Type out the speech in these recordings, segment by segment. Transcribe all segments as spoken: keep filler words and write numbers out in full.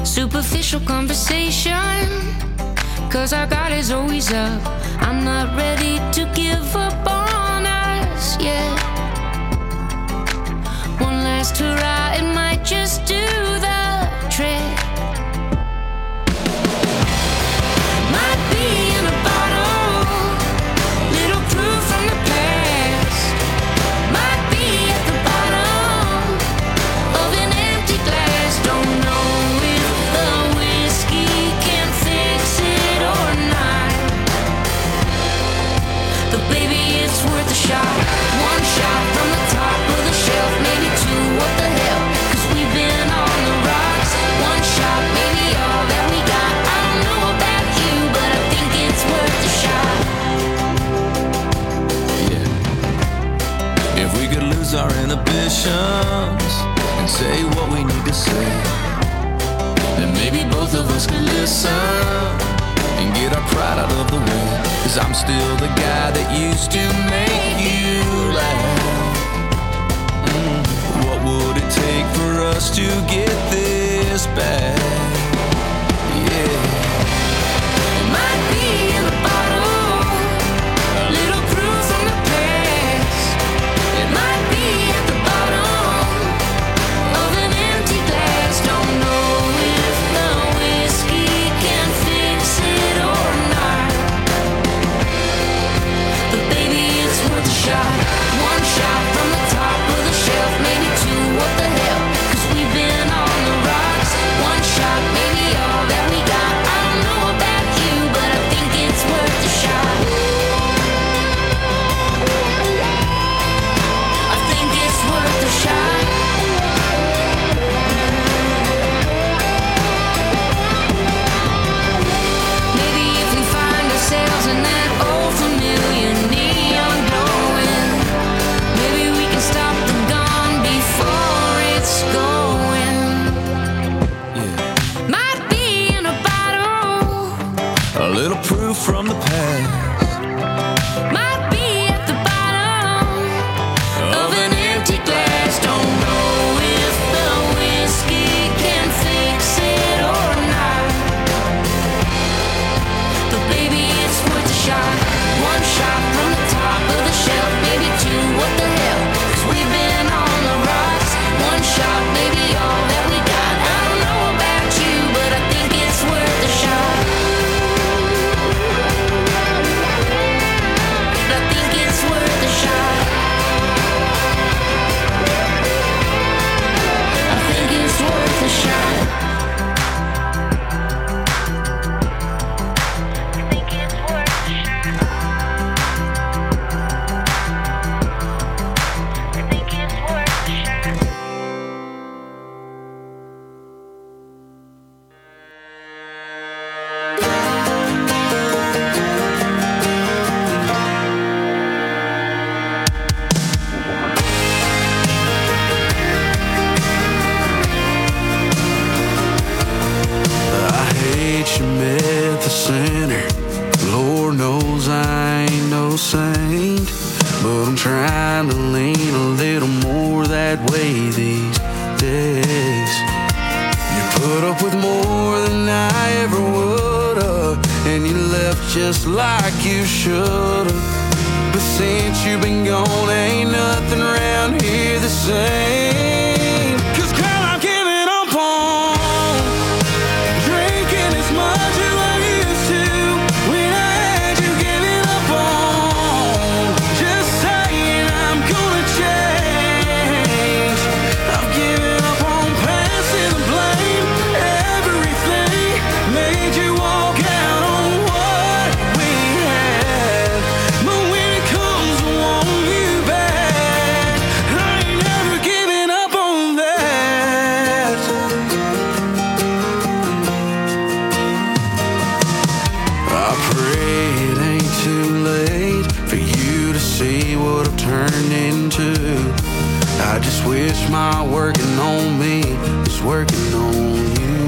superficial conversation, 'cause our guard is always up. I'm not ready to give up on us yet. One last hurrah, it might just do the trick. Might be in a bottle, little proof from the past. Might be at the bottom of an empty glass. Don't know if the whiskey can fix it or not, but baby, it's worth a shot. One shot from the top of the shelf, maybe two, what the hell, 'cause we've been on the rocks. One shot, maybe all that we got. I don't know about you, but I think it's worth a shot. Yeah. If we could lose our inhibitions and say what we need to say, then maybe both of us could listen and get our pride out of the way. 'Cause I'm still the guy that used to make you laugh. Mm. What would it take for us to get this back? Yeah. It might be in a bottle, a little proof from the past. It might be at the bottom of an empty glass. Don't know if the whiskey can fix it or not, but baby, it's worth a shot. One shot from the top of the shelf, maybe two, what the hell, 'cause we've been on the rocks. One shot, maybe all that we got. I don't know about you, but I think it's worth a shot. I think it's worth a shot. Maybe if we find ourselves in that old familiar neon glowing, maybe we can stop the gun before it's going. Yeah. Might be in a bottle, A little proof from the past might be at the bottom of an empty glass. Don't know if the whiskey can fix it or not, but baby, it's worth a shot. One shot from the top of the shelf, maybe two, what the hell, 'cause we've been on the rocks. One shot, maybe all that we got. I don't know about you, but I think it's worth a shot. I think it's worth a shot. I think it's worth a shot. I think it's worth a shot. I think it's worth a shot. I hate you met the center. Lord knows I ain't no saint, but I'm trying to lean a little more that way these days. You put up with more than I ever would've, and you left just like you should've. But since you've been gone, ain't nothing around here the same. 'Cause girl, I'm giving up on drinking as much as I used to. When I had you giving up on just saying I'm gonna change. I've given up on passing the blame. Everything made you walk out on what we had. But when it comes to wanting you back, I ain't never giving up on that. I pray it ain't too late for you to see what I've turned into. I just wish my working on me was working on you.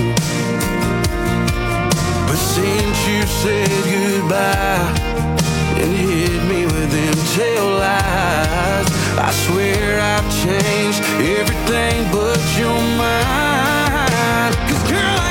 But since you said goodbye and hit me with them tail lies, I swear I've changed everything but your mind. 'Cause girl,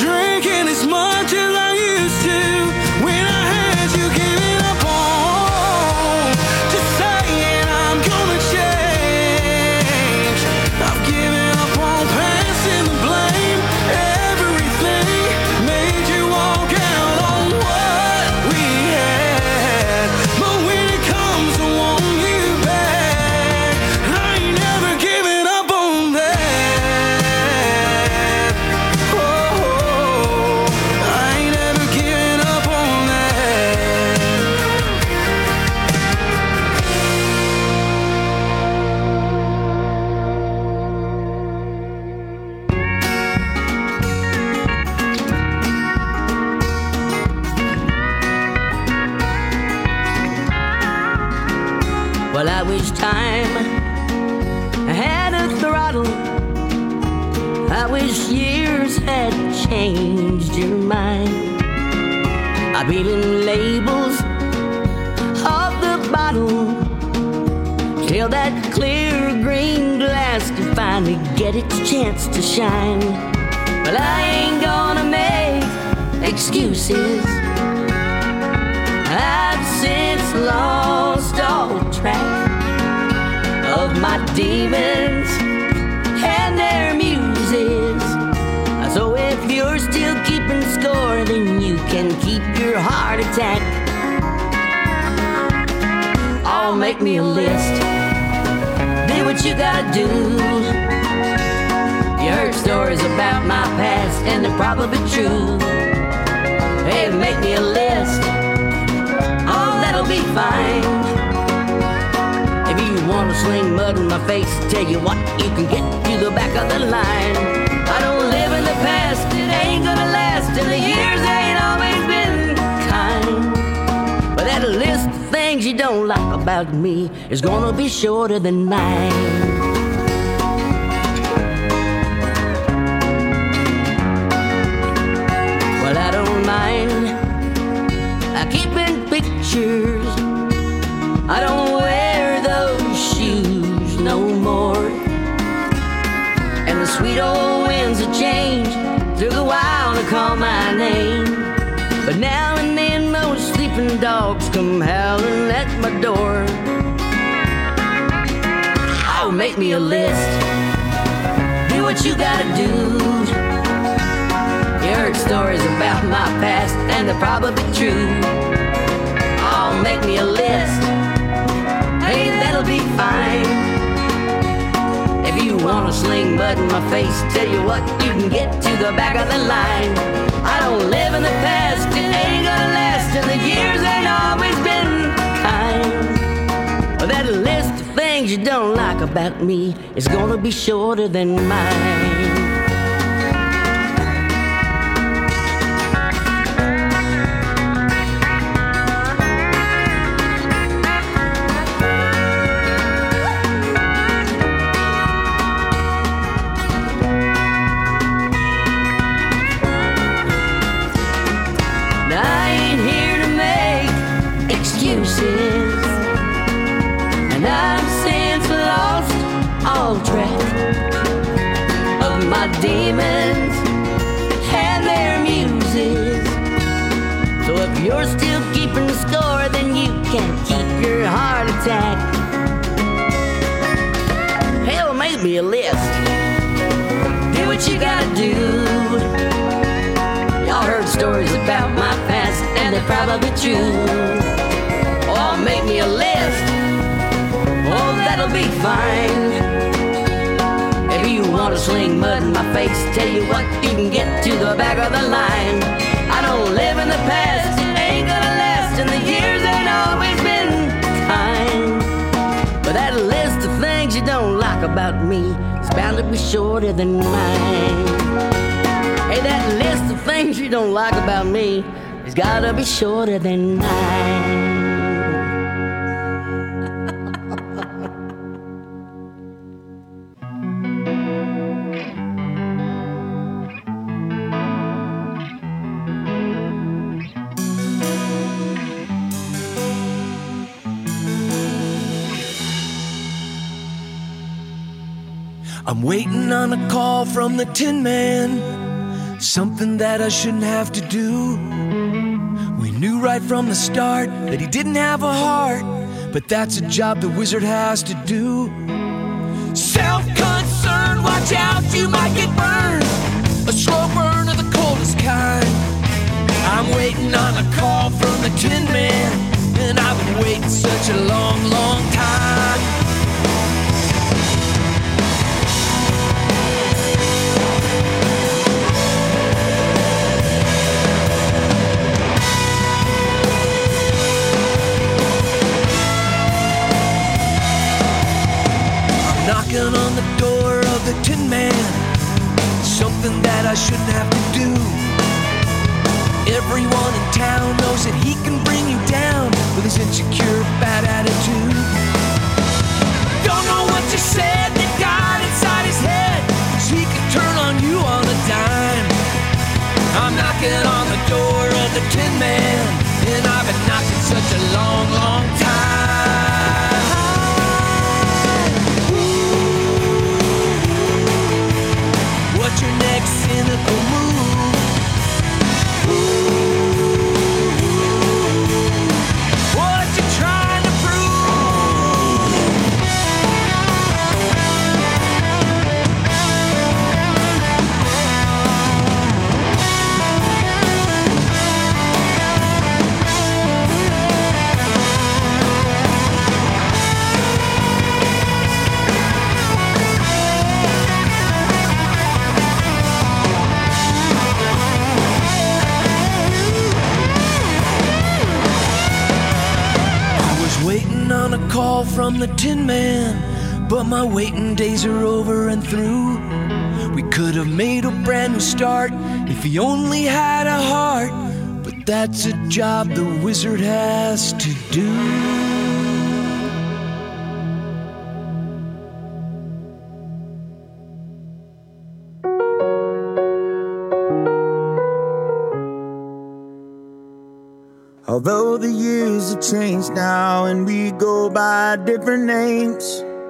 drinking as much as I used to when I had you giving up on, just saying I'm gonna change. I've given up on passing the blame. Everything made you walk out on what we had, but when it comes to wanting you back, I ain't never giving up on that. Oh, I ain't never giving up on that. Well, I wish time had a throttle. I wish years had changed your mind. I'm peeling labels off the bottle till that clear green glass can finally get its chance to shine. But I ain't gonna make excuses. I've since lost all track of my demons and their muses. So if you're still keeping score, then you can keep your heart attack. Oh, make me a list. Do what you gotta do. You heard stories about my past, and they're probably true. Hey, make me a list. Oh, that'll be fine. If you wanna sling mud in my face, tell you what, you can get to the back of the line. I don't live in the past, it ain't gonna last, and the years ain't always been kind. But that list of things you don't like about me is gonna be shorter than mine. Well, I don't mind I keeping pictures. I don't wear those shoes no more. And the sweet old winds of change took a while to call my name. But now and then those sleeping dogs come howling at my door. Oh, make me a list. Do what you gotta do. You heard stories about my past, and they're probably true. Oh, make me a list. Hey, that'll be fine. If you wanna sling mud in my face, tell you what, you can get to the back of the line. I don't live in the past, it ain't gonna last, and the years ain't always been kind. But that list of things you don't like about me is gonna be shorter than mine. And I've since lost all track of my demons and their muses. So if you're still keeping score, then you can keep your heart attack. Hell, make me a list. Do what you gotta do. Y'all heard stories about my past, and they're probably true. Oh, make me a list. Oh, that'll be fine. If you wanna sling mud in my face, tell you what, you can get to the back of the line. I don't live in the past, it ain't gonna last, and the years ain't always been kind. But that list of things you don't like about me is bound to be shorter than mine. Hey, that list of things you don't like about me has gotta be shorter than mine. I'm waiting on a call from the Tin Man something that I shouldn't have to do. We knew right from the start that he didn't have a heart, but that's a job the wizard has to do. Self-concerned, watch out, you might get burned. A slow burn of the coldest kind. I'm waiting on a call from the Tin Man, and I've been waiting such a long, long time. I'm knocking on the door of the Tin Man, something that I shouldn't have to do. Everyone in town knows that he can bring you down with his insecure, bad attitude. Don't know what you said that got inside his head, 'cause he can turn on you on a dime. I'm knocking on the door of the Tin Man, and I've been knocking such a long, long time. What's your next cynical move? On a call from the Tin Man, but my waiting days are over and through. We could have made a brand new start if he only had a heart, but that's a job the wizard has to do. Although the years have changed now and we go by different names,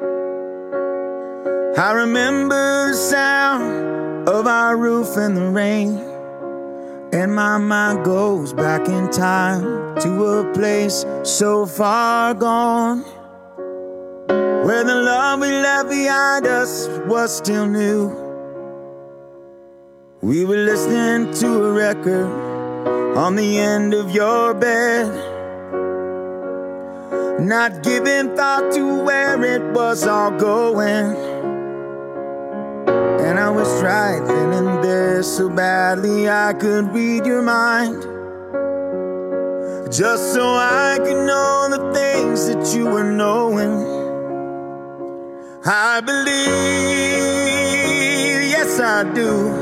I remember the sound of our roof in the rain, and my mind goes back in time to a place so far gone, where the love we left behind us was still new. We were listening to a record on the end of your bed, not giving thought to where it was all going. And I was right then and there so badly I could read your mind, just so I could know the things that you were knowing. I believe, yes I do,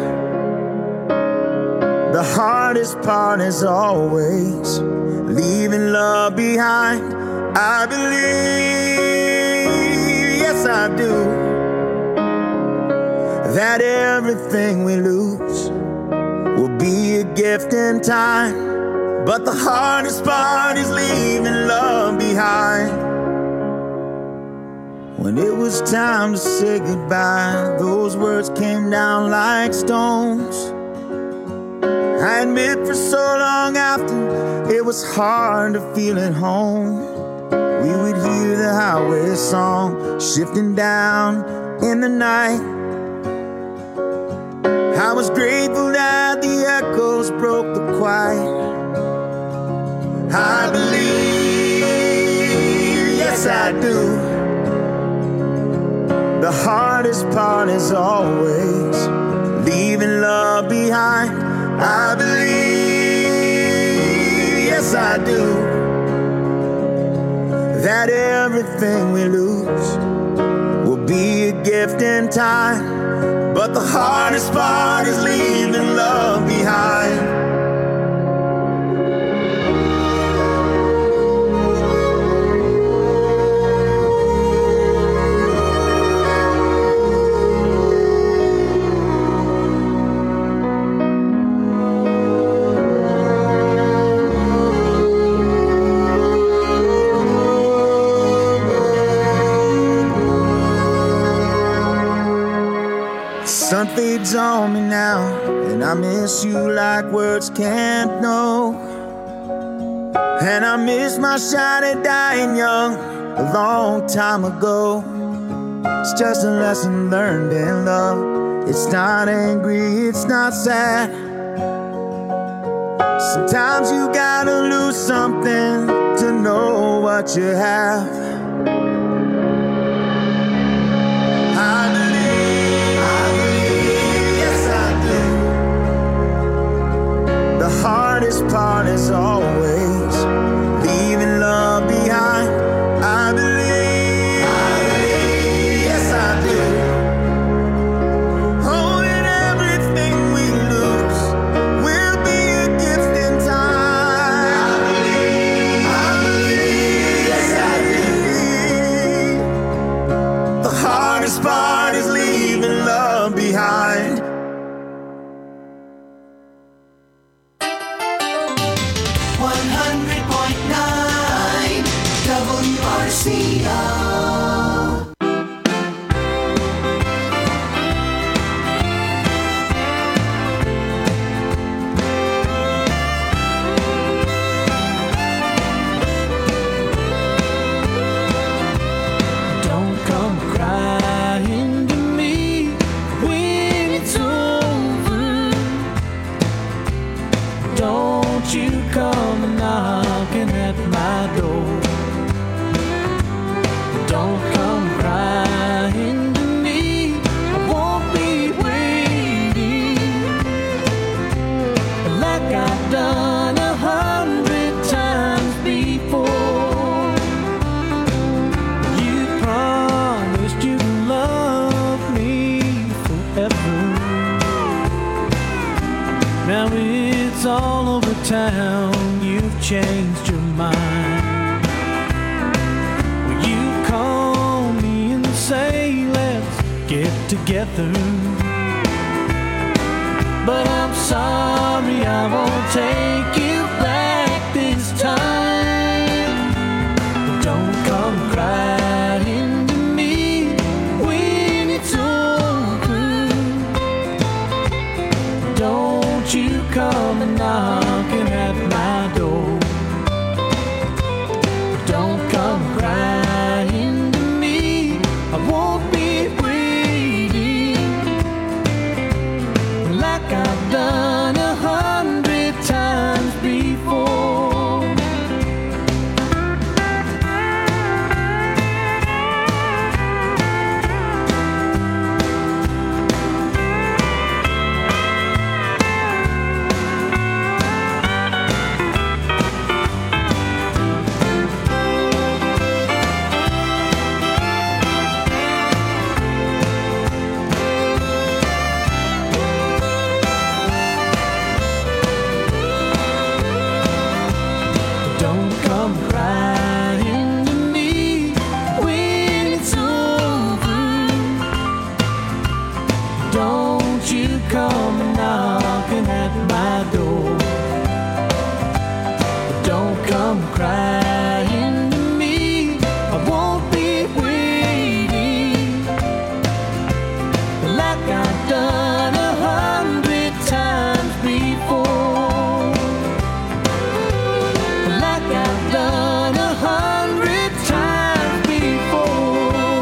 the hardest part is always leaving love behind. I believe, yes I do, that everything we lose will be a gift in time. But the hardest part is leaving love behind. When it was time to say goodbye, those words came down like stones. I admit for so long after, it was hard to feel at home. We would hear the highway song shifting down in the night. I was grateful that the echoes broke the quiet. I believe, yes I do, the hardest part is always leaving love behind. I believe, yes I do, that everything we lose will be a gift in time. But the hardest part is leaving love behind. Sun fades on me now, And I miss you like words can't know. And I miss my shiny dying young a long time ago. It's just a lesson learned in love. It's not angry, it's not sad. Sometimes you gotta lose something to know what you have. I believe, I believe, yes I do. The hardest part is always leaving love behind. I believe, I believe, yes I do. Holding everything we lose will be a gift in time. I believe, I believe, yes I do. The hardest part is leaving love behind. one hundred point nine W R C O. Don't come crying to me when it's over. Don't you come knocking at my door. Don't come crying to me. I won't be waiting like I've done a hundred times before. You promised you'd love me forever. Now it's all over town. You've changed your mind. Well, you call me and say let's get together, but I'm sorry I won't take you back this time. Don't come crying to me when it's over. Don't you come knocking at my door. Don't come crying to me. I won't be waiting like I've done a hundred times before. Don't come crying to me when it's over. Don't you come knocking at my door. Don't come crying to me. I won't be waiting like I've done a hundred times before. Like I've done a hundred times before.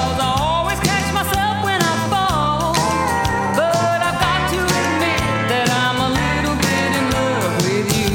because I always catch myself when I fall. But I've got to admit that I'm a little bit in love with you.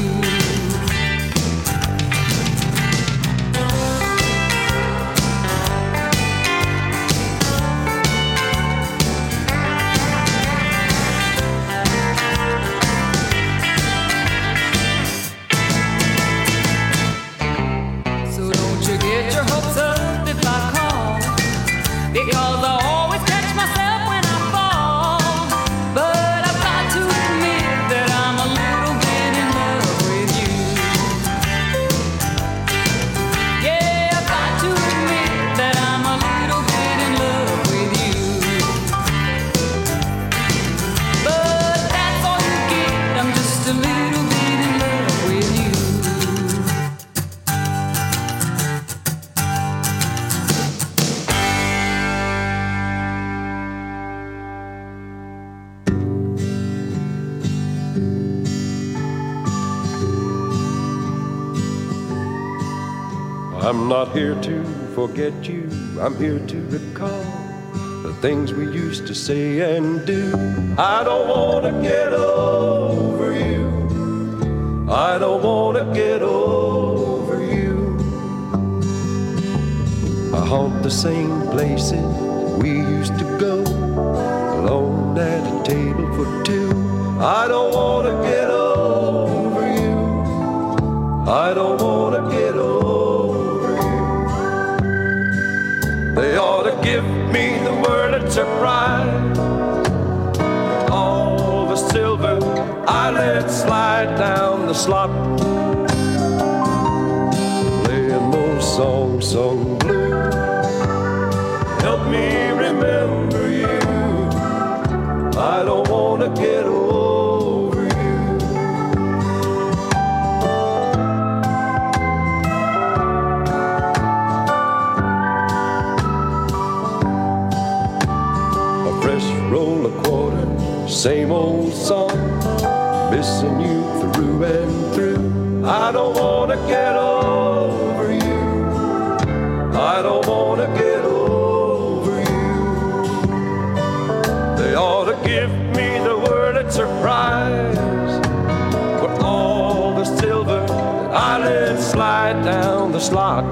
So don't you get your hopes up if I call, because I always catch myself when I fall. But I've got to admit that I'm a little bit in love with you. Yeah, I've got to admit that I'm a little bit in love with you. But that's all you get, I'm just a little bit in love with you. I'm not here to forget you, I'm here to recall the things we used to say and do. I don't wanna get over you, I don't wanna get over you. I haunt the same places we used to go, alone at a table for two. I don't wanna get over you, I don't wanna get over you. They ought to give me the word of surprise. All the silver I let slide down the slot, playing those songs sung blue. Help me remember you, I don't wanna get over you. Fresh roll of quarters, same old song, missing you through and through. I don't wanna get over you, I don't wanna get over you. They ought to give me the word of surprise for all the silver that I let slide down the slot,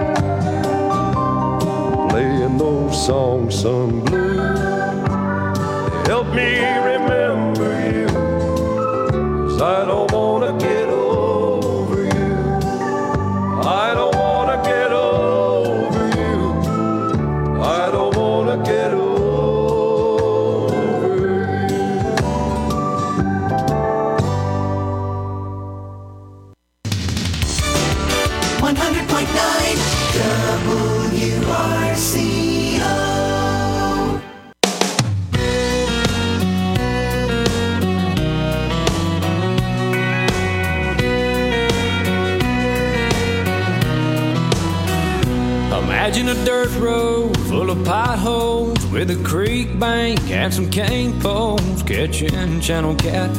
playing those songs sung blue. Help me remember you, 'cause I don't wanna get over you, I don't wanna get over you, I don't wanna get over you. one hundred point nine W R C O. Imagine a dirt road full of potholes with a creek bank and some cane poles catching channel cat.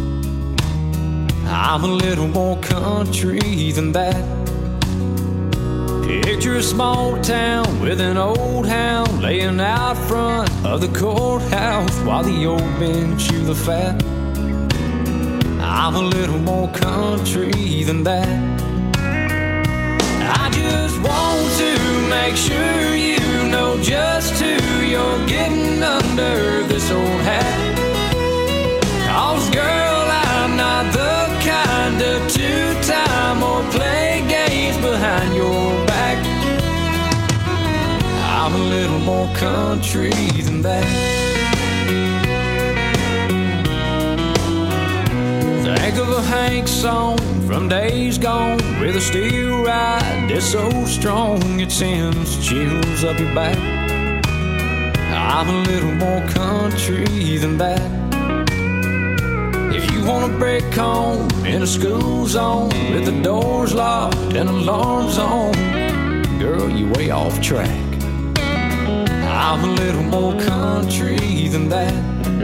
I'm a little more country than that. Picture a small town with an old hound laying out front of the courthouse while the old men chew the fat. I'm a little more country than that. I just want to make sure you know just who you're getting under this old hat. 'Cause girl, I'm not the kind of two-time or play games behind your back. I'm a little more country than that. Think of a Hank song from days gone with a steel ride that's so strong it sends chills up your back. I'm a little more country than that. If you wanna break home in a school zone with the doors locked and alarms on, girl, you way off track. I'm a little more country than that.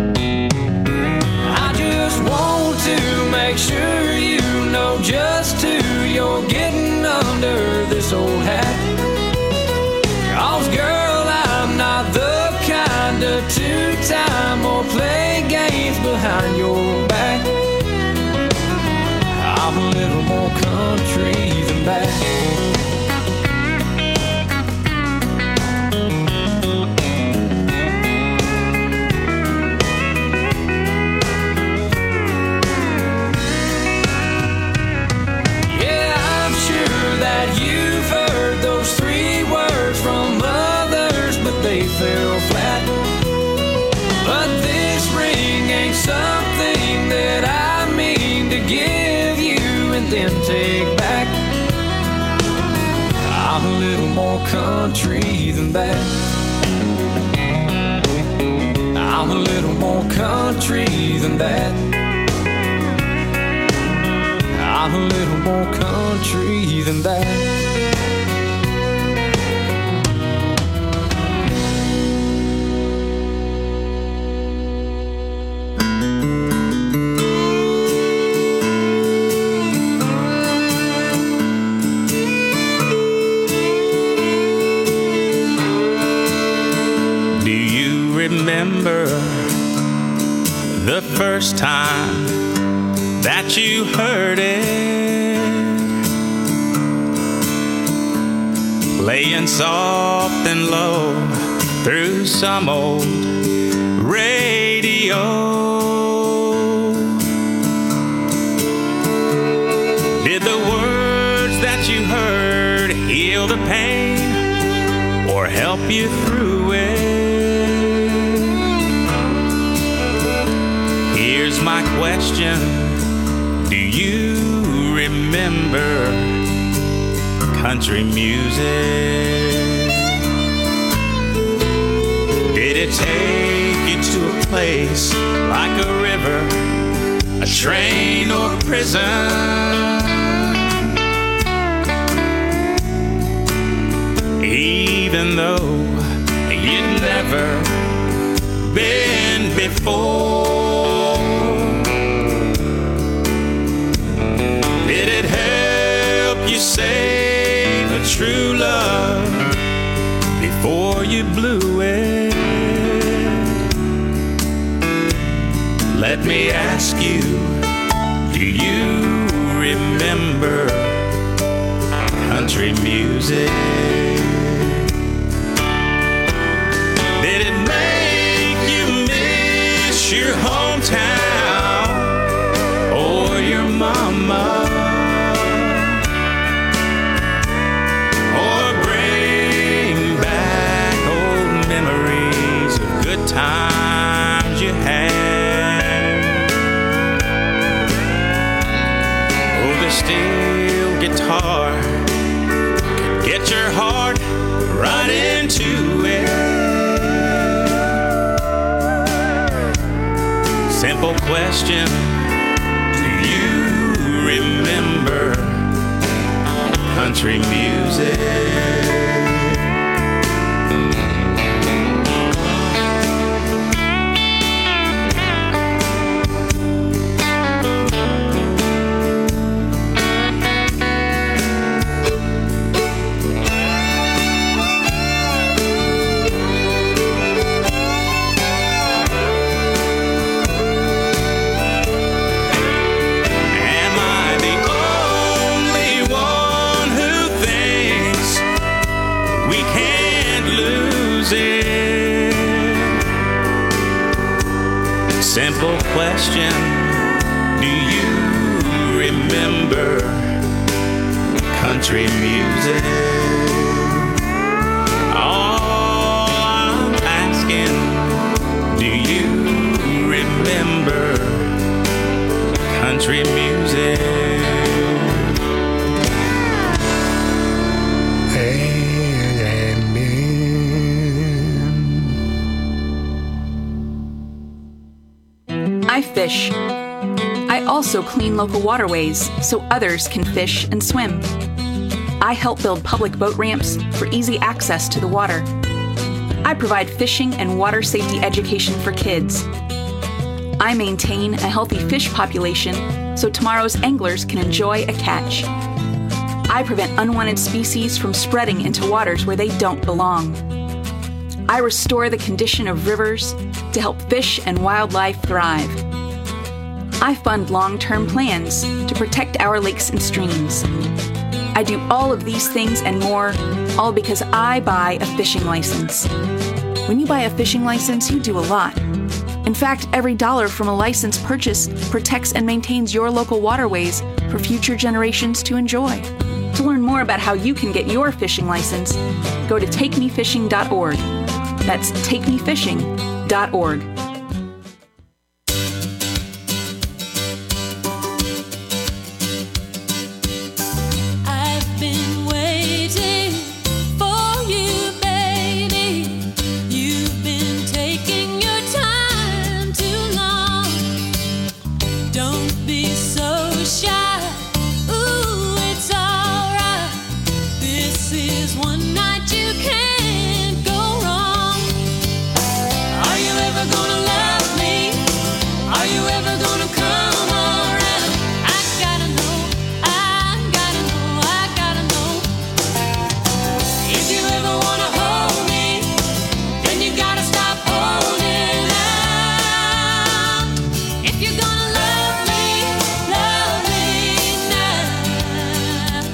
I just want to make sure you know just who you're getting under this old hat. 'Cause girl, I'm two-time or play games behind your back. I'm a little more country than that. Fell flat, but this ring ain't something that I mean to give you and then take back. I'm a little more country than that. I'm a little more country than that. I'm a little more country than that. Remember the first time that you heard it, playing soft and low through some old radio. Did the words that you heard heal the pain or help you through it? Here's my question: do you remember country music? Did it take you to a place like a river, a train, or prison? Even though you'd never been before, did it help you save a true love before you blew it? Let me ask you, do you remember country music? Did it make you miss your hometown or your mama? Or bring back old memories of good times you had? Oh, the steel guitar could get your heart right into it. Simple question: do you remember country music? Simple question: do you remember country music? All I'm asking, do you remember country music? I fish. I also clean local waterways so others can fish and swim. I help build public boat ramps for easy access to the water. I provide fishing and water safety education for kids. I maintain a healthy fish population so tomorrow's anglers can enjoy a catch. I prevent unwanted species from spreading into waters where they don't belong. I restore the condition of rivers to help fish and wildlife thrive. I fund long-term plans to protect our lakes and streams. I do all of these things and more, all because I buy a fishing license. When you buy a fishing license, you do a lot. In fact, every dollar from a license purchase protects and maintains your local waterways for future generations to enjoy. To learn more about how you can get your fishing license, go to take me fishing dot org. That's take me fishing dot org. I've been waiting for you, baby. You've been taking your time too long. Don't be so shy. Ooh, it's alright. This is one night you can't go wrong. Are you ever gonna love me? Are you ever gonna come around? I gotta know, I gotta know, I gotta know. If you ever wanna hold me, then you gotta stop holding out. If you're gonna love me, love me now.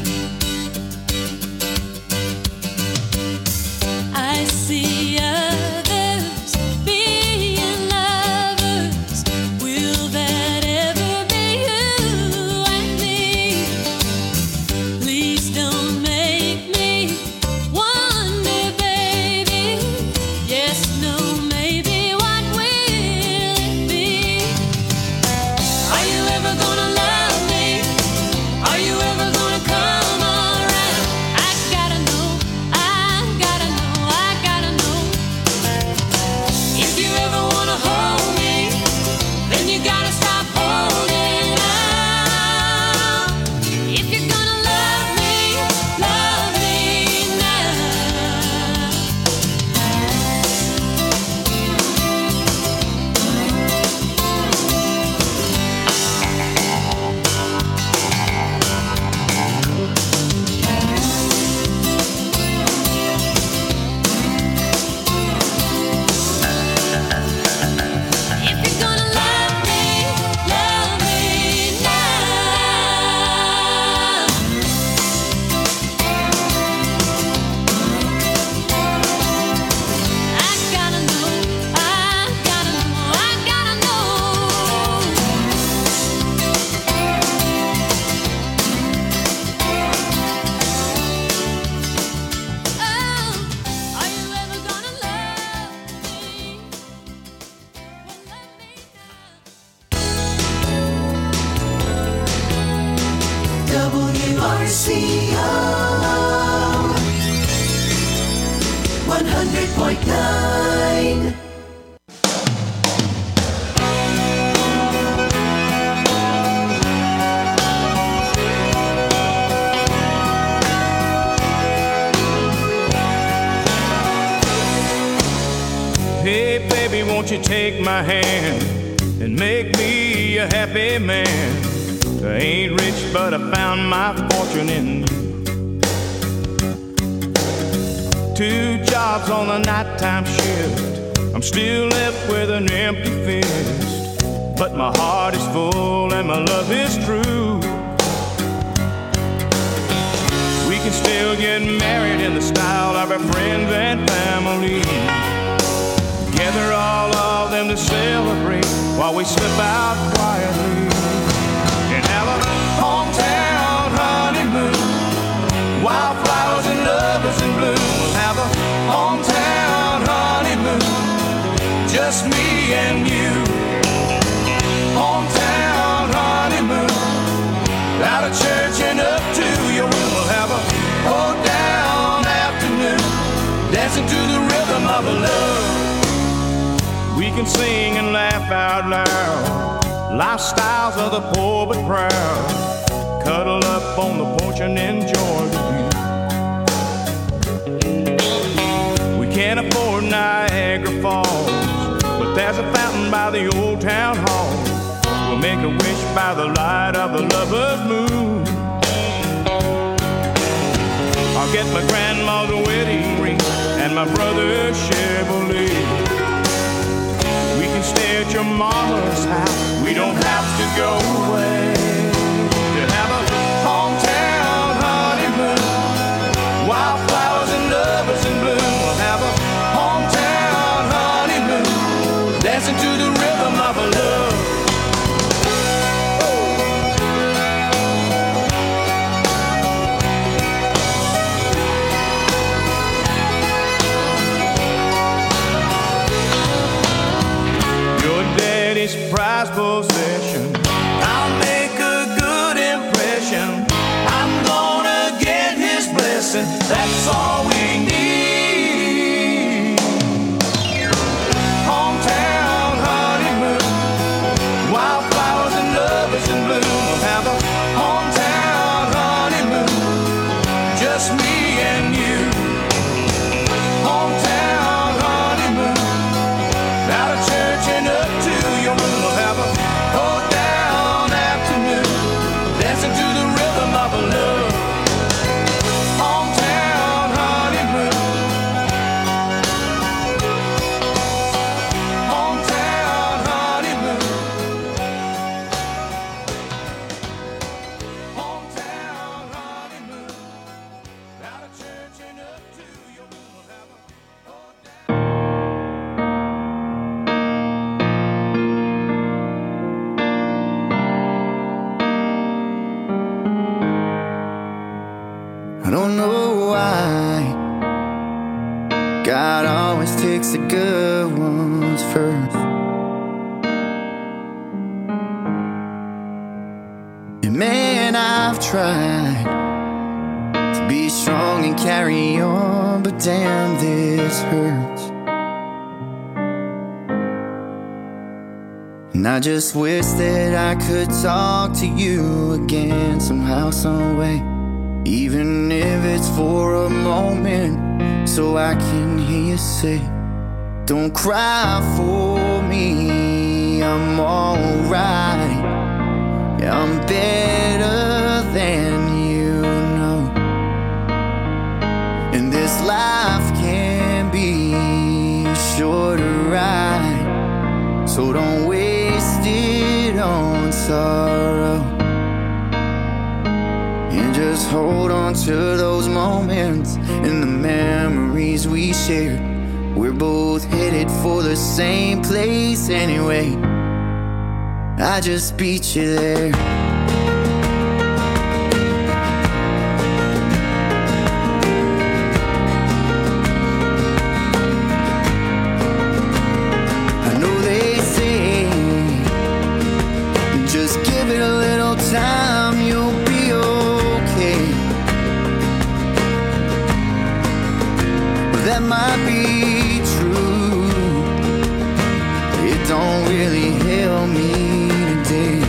I see others being lovers. Will that ever be you and me? Please don't make me wonder, baby. Yes, no, maybe. What will it be? Are you ever gonna love me? Are you ever gonna come around? I gotta know, I gotta know, I gotta know. If you ever wanna hold me, then you gotta stop holding out. If you're gonna love me, love me now. If you're gonna love me, love me now. I gotta know, I gotta know, I gotta know. Oh, are you ever gonna love me? Well, let me know. W R C O one hundred point nine. Hey, baby, won't you take my hand and make me a happy man? I ain't rich, but I found my fortune in you. Two jobs on the nighttime shift. I'm still left with an empty fist. But my heart is full and my love is true. We can still get married in the style of our friends and family. Gather all of them to celebrate while we slip out quietly and have a hometown honeymoon. Wildflowers and lovers in bloom. We'll have a hometown honeymoon, just me and you. Hometown honeymoon, out of church and up to your room. We'll have a hold down afternoon, dancing to the rhythm of a love. We can sing and laugh out loud, lifestyles of the poor but proud. Cuddle up on the porch and enjoy the view. We can't afford Niagara Falls, but there's a fountain by the old town hall. We'll make a wish by the light of the lover's moon. I'll get my grandma's wedding ring and my brother's Chevrolet. We can stay at your mama's house. We don't have to go away to have a hometown honeymoon. Wildflowers and lovers in bloom. We'll have a hometown honeymoon, dancing to the rhythm of a love. Daddy's prized possession. I'll make a good impression. I'm gonna get his blessing. That's all we need. Hometown honeymoon. Wildflowers and lovers in bloom. We'll have a hometown honeymoon. Just me and you. Hometown honeymoon. Out of church and up to your room. We'll have a hold down afternoon, dancing to the rhythm of a love. Hometown honeymoon. Hometown honeymoon. Hometown honeymoon. Out of church and up to your room. We'll have a hold down. I don't know why God always takes the good ones first. And man, I've tried to be strong and carry on, but damn, this hurts. And I just wish that I could talk to you again somehow, some way. Even if it's for a moment, so I can hear you say, don't cry for me, I'm alright. Yeah, I'm better than you know. And this life can be a shorter ride, so don't waste it on sorrow. And just hold on to those moments and the memories we shared. We're both headed for the same place anyway. I just beat you there. I know they say, just give it a little time, you'll be okay. That might be true. It don't really help me today.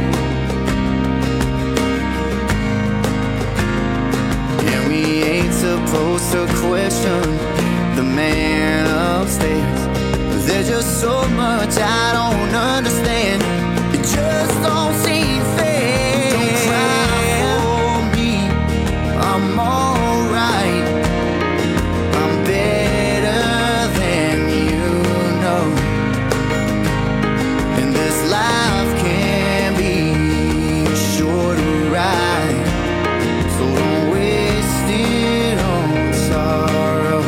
And we ain't supposed to question the man upstairs. There's just so much I don't understand. It just don't seem fair. Don't cry for me, I'm alright. I'm better than you know. And this life can be a shorter ride, so don't waste it on sorrow.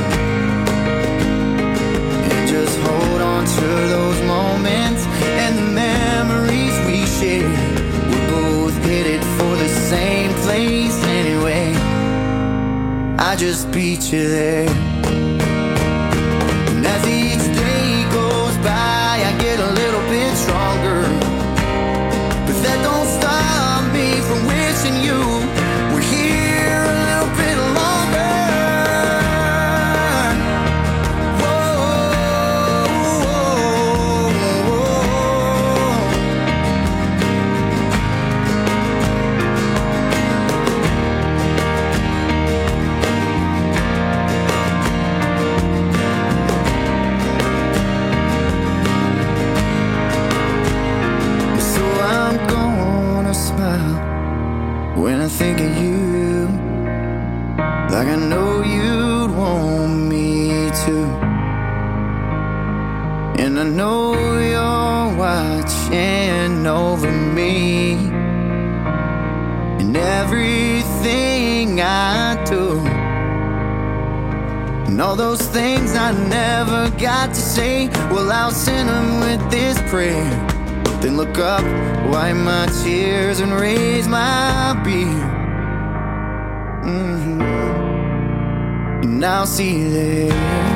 And just hold on to those moments and the memories we shared. We're both headed for the same place anyway. I just beat you there. And as each day goes by, I get a little bit stronger. But that don't stop me from wishing you were here a little bit longer. Whoa, whoa, whoa. And I know you're watching over me in everything I do. And all those things I never got to say, well, I'll send them with this prayer. Then look up, wipe my tears and raise my beer. Mm-hmm. And I'll see you there.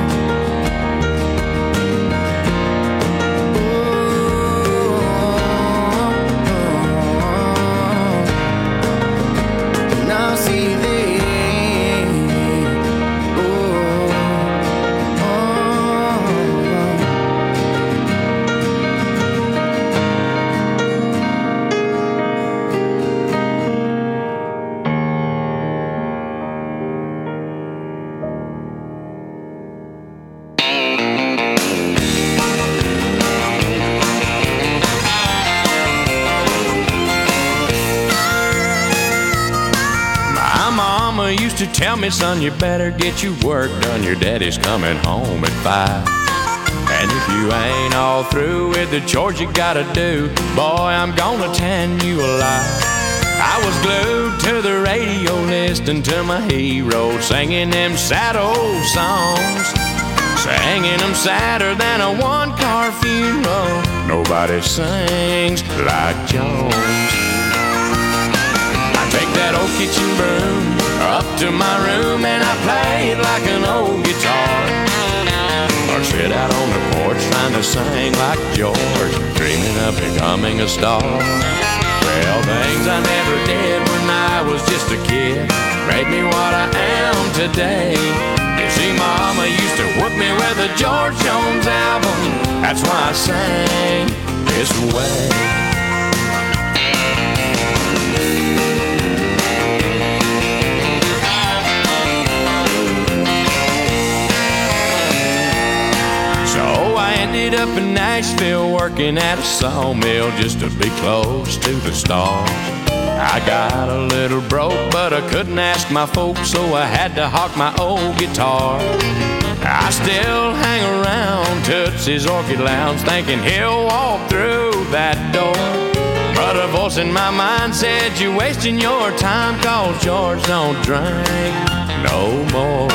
To tell me, son, you better get your work done. Your daddy's coming home at five. And if you ain't all through with the chores you gotta do, boy, I'm gonna tan you alive. I was glued to the radio listening to my hero, singing them sad old songs, singing them sadder than a one-car funeral. Nobody sings like Jones. I take that old kitchen broom up to my room and I play it like an old guitar, or sit out on the porch trying to sing like George, dreaming of becoming a star. Well, things I never did when I was just a kid made me what I am today. You see, Mama used to whoop me with a George Jones album. That's why I sang this way. Ended up in Nashville working at a sawmill just to be close to the stars. I got a little broke, but I couldn't ask my folks, so I had to hawk my old guitar. I still hang around Tootsie's Orchid Lounge thinking he'll walk through that door. But a voice in my mind said, you're wasting your time, 'cause George don't drink no more.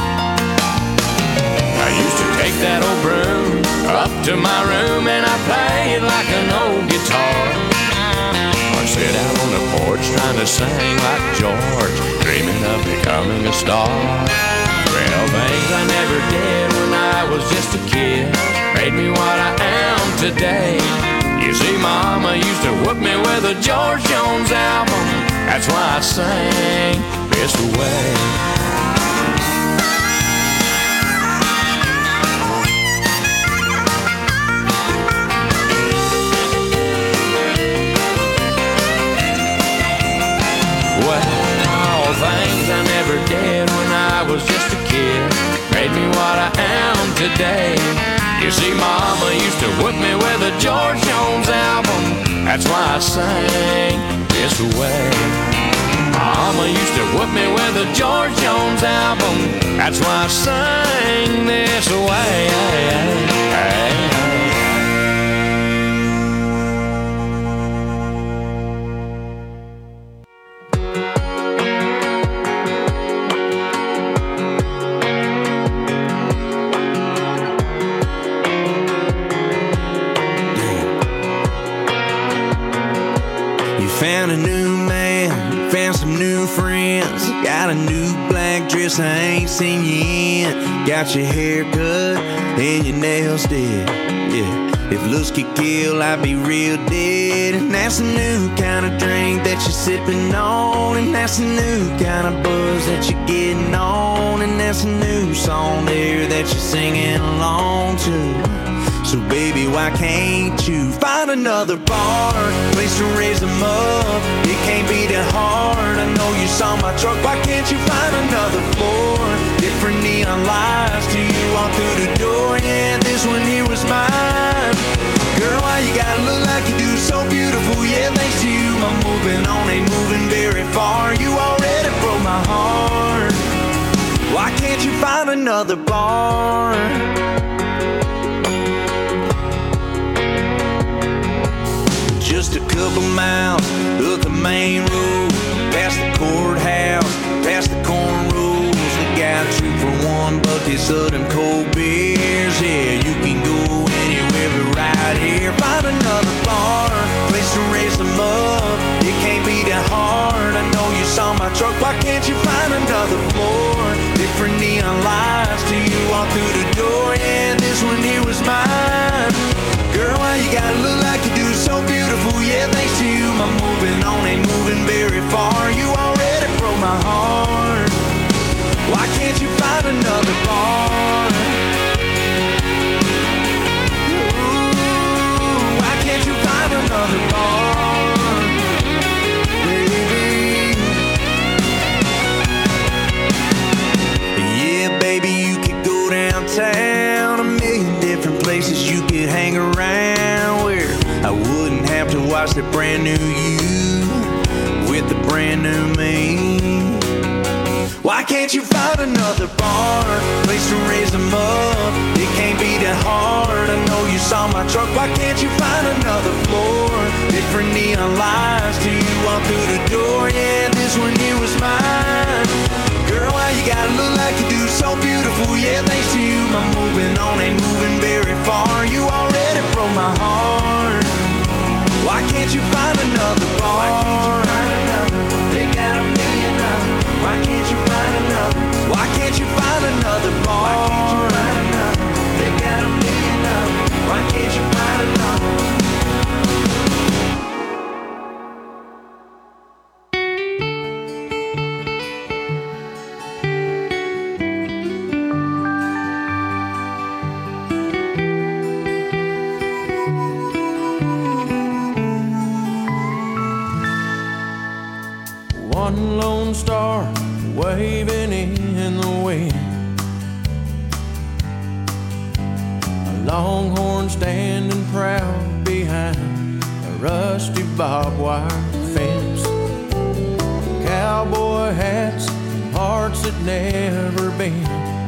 I used to take that old broom up to my room and I play it like an old guitar, or sit out on the porch trying to sing like George, dreaming of becoming a star. Well, things I never did when I was just a kid made me what I am today. You see, Mama used to whoop me with a George Jones album. That's why I sing this way. Things I never did when I was just a kid made me what I am today. You see, Mama used to whip me with a George Jones album. That's why I sang this way. Mama used to whip me with a George Jones album. That's why I sang this way. Hey, hey, hey. Found a new man, found some new friends. Got a new black dress I ain't seen you in. Got your hair cut and your nails did. Yeah, if looks could kill, I'd be real dead. And that's a new kind of drink that you're sipping on. And that's a new kind of buzz that you're getting on. And that's a new song there that you're singing along to. So baby, why can't you find another bar, place to raise them up? It can't be that hard. I know you saw my truck. Why can't you find another floor? Different neon lights till you walk through the door. Yeah, this one here was mine. Girl, why you gotta look like you do? So beautiful. Yeah, thanks to you, I'm moving on, ain't moving very far. You already broke my heart. Why can't you find another bar? couple miles up the main road, past the courthouse, past the cornrows. We got two for one buckets of them cold beers. Yeah, you can go anywhere but right here. Find another bar, place to raise them up. It can't be that hard. I know you saw my truck. Why can't you find another floor? Different neon lights till you walk through the door. Yeah, this one here was mine. Girl, why you gotta look like you do? So beautiful. Yeah, thanks to you, my moving on ain't moving very far. You already broke my heart. Why can't you find another bar? Ooh, why can't you find another bar, baby? Yeah, baby, you could go downtown, a million different places you could hang around, where I wouldn't have to watch the brand new you with the brand new me. Why can't you find another bar, place to raise them up? It can't be that hard. I know you saw my truck. Why can't you find another floor? Different neon lights till you walk through the door. Yeah, this one here was mine. Girl, why you gotta look like you do? So beautiful. Yeah, thanks to you, my moving on ain't moving very far. You already broke my heart. Why can't you find another bar? They got a million dollars. Why can't you find another? Why can't you find another bar? Why can't you find another? They got a million dollars. Why can't you find another? One lone star waving in the wind, a longhorn standing proud behind a rusty barbed wire fence, cowboy hats, hearts that never been.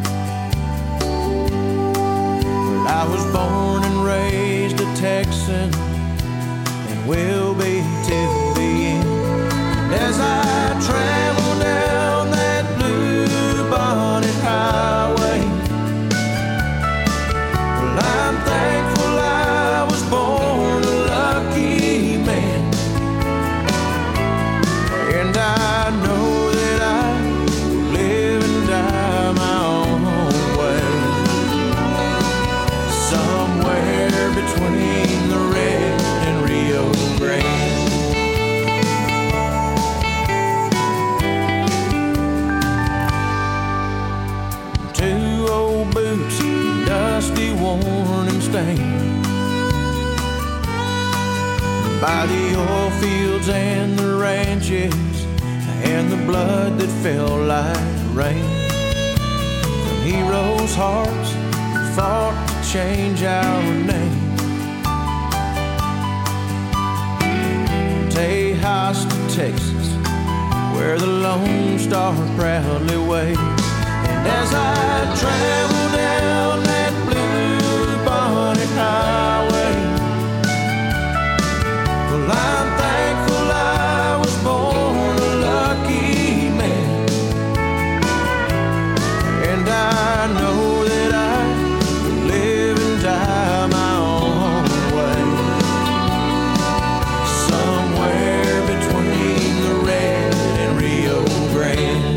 But I was born and raised a Texan and will be till the end. As I travel down that blue bonnet highway, well, I'm thankful I was born a lucky man. And I know that I will live and die my own way, somewhere between the red and Rio Grande. Dusty, worn and stained by the oil fields and the ranches and the blood that fell like rain from heroes' hearts who fought to change our name. Tejas, Texas, where the Lone Star proudly waves. And as I travel down that blue bonnet highway, well, I'm thankful I was born a lucky man. And I know that I will live and die my own way, somewhere between the red and Rio Grande.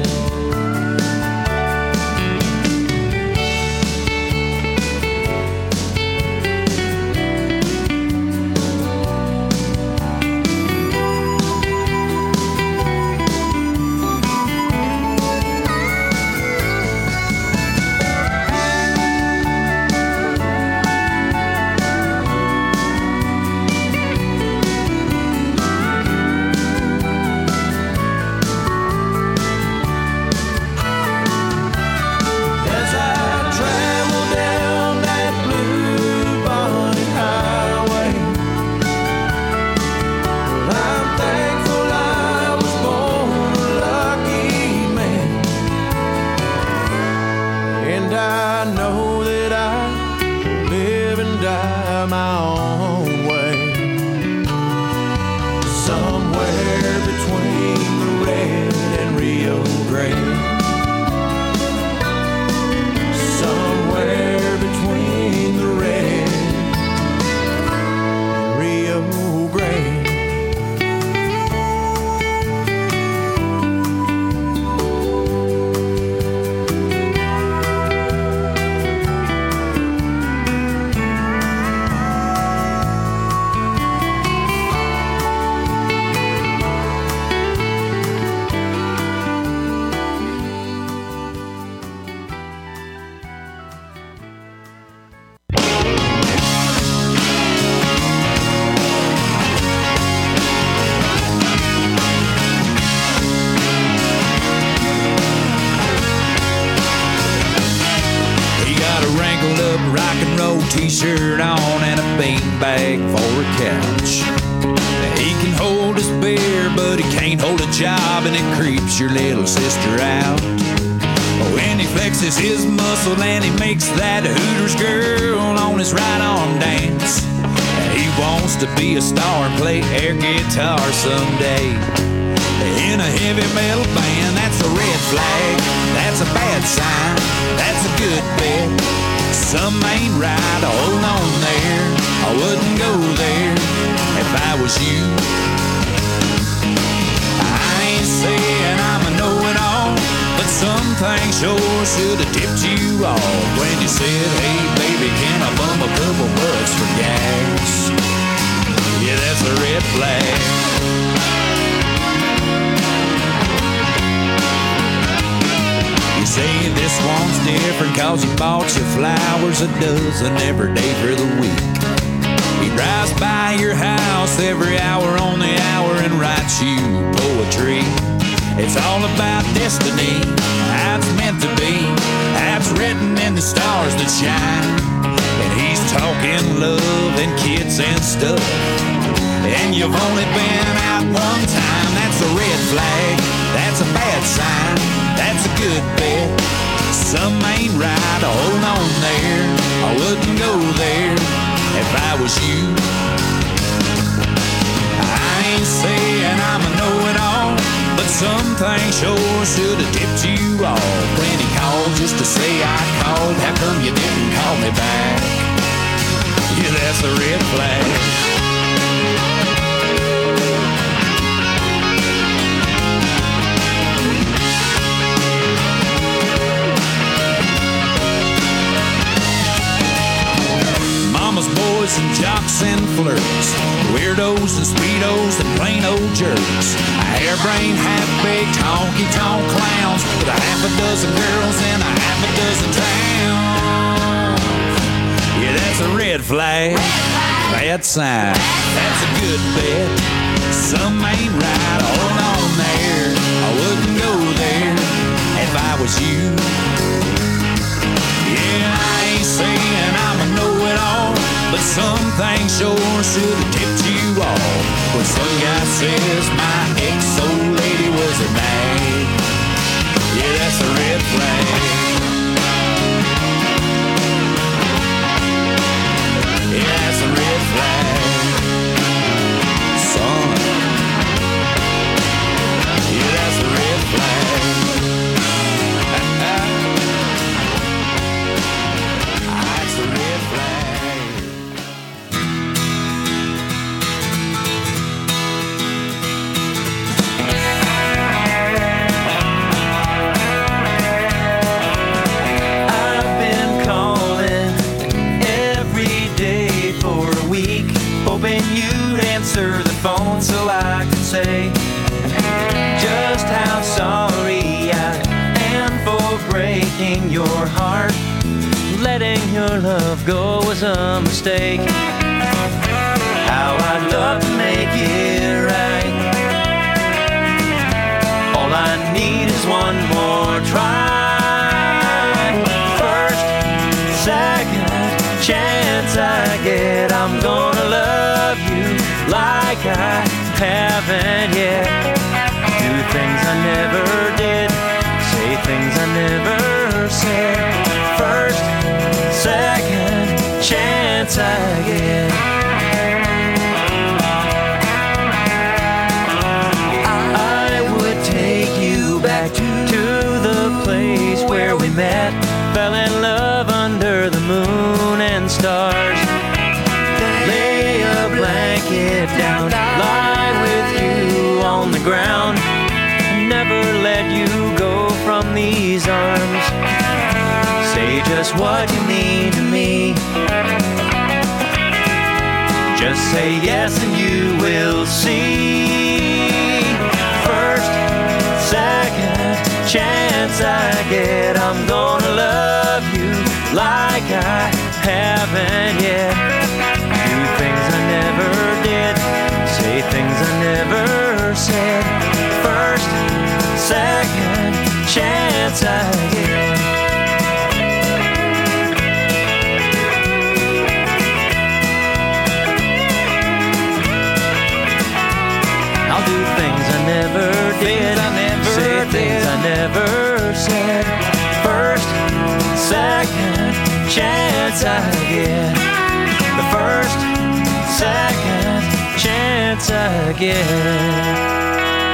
my own way, gray. Somewhere between the red and Rio Grande. T-shirt on and a beanbag for a couch. He can hold his beer, but he can't hold a job, and it creeps your little sister out. When he flexes his muscle and he makes that Hooters girl on his right arm dance. He wants to be a star and play air guitar someday. In a heavy metal band, that's a red flag. That's a bad sign. That's a good bet. Some ain't right, hold on there. I wouldn't go there if I was you. I ain't saying I'm a know-it-all, but some things sure should have tipped you off when you said, hey baby, can I bum a couple bucks for gas? Yeah, that's a red flag. You say this one's different cause he bought you flowers a dozen every day for the week. He drives by your house every hour on the hour and writes you poetry. It's all about destiny, how it's meant to be, how it's written in the stars that shine. And he's talking love and kids and stuff, and you've only been out one time. That's a red flag, that's a bad sign, that's a good bet. Some ain't right, hold on there. I wouldn't go there if I was you. I ain't saying I'm a know-it-all, but some things sure should have tipped you off when he called just to say I called. How come you didn't call me back? Yeah, that's a red flag. Mama's boys and jocks and flirts, weirdos and speedos and plain old jerks, a harebrained, half-baked, honky-tonk clowns with a half a dozen girls in a half a dozen towns. Yeah, that's a red flag, bad sign, that's a good bet. Some ain't right, hold on there. I wouldn't go there if I was you. Yeah, I ain't saying I'm a know-it-all, but some things sure should have tipped you off when some guy says my ex-old lady was a nag. Yeah, that's a red flag. Yeah, that's a red flag. Son. Yeah, that's a red flag. That's a red flag. I've been calling every day for a week, hoping you'd answer the phone so I could say just how sorry I am for breaking your heart. Letting your love go was a mistake. How I'd love to make it right. All I need is one more try. First, second chance I get, I'm gonna love you like I haven't yet. Do things I never did, say things I never said. First, second chance I get. I would take you back to met, fell in love under the moon and stars. Lay a blanket down, lie with you on the ground, never let you go from these arms. Say just what you mean to me. Just say yes and you will see. First, second chance I get, I'm gonna love you like I haven't yet. Do things I never did, say things I never said. First, second chance I get. I'll do things I never did, I never say did. Things I never said. First, second chance I get. The first, second chance I get.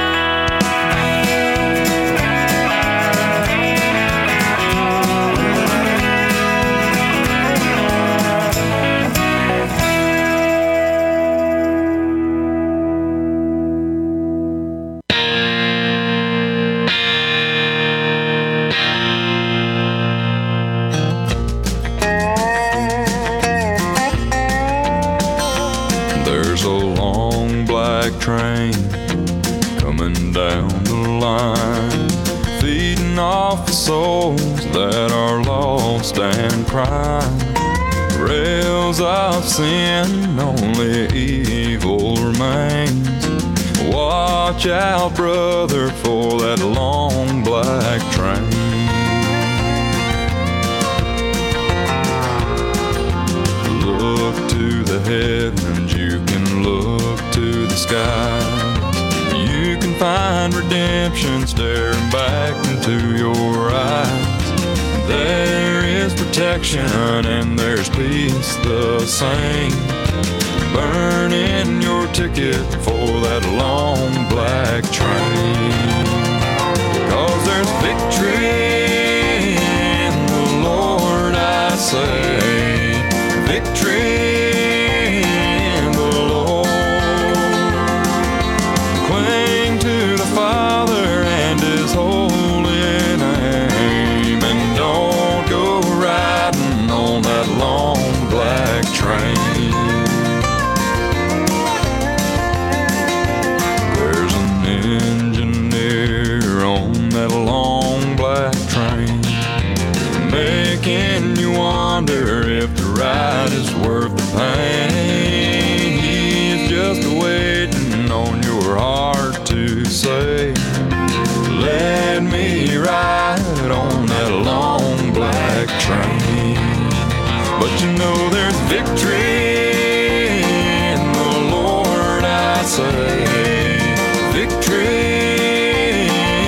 Train coming down the line, feeding off the souls that are lost and crying. Rails of sin, only evil remains. Watch out, brother, for that long black train. Look to the heavens, you can look to the skies. You can find redemption staring back into your eyes. There is protection and there's peace the same. Burning your ticket for that long black train. 'Cause there's victory in the Lord, I say. Victory if the ride is worth the pain. He's just waiting on your heart to say, let me ride on that long black train. But you know there's victory in the Lord, I say.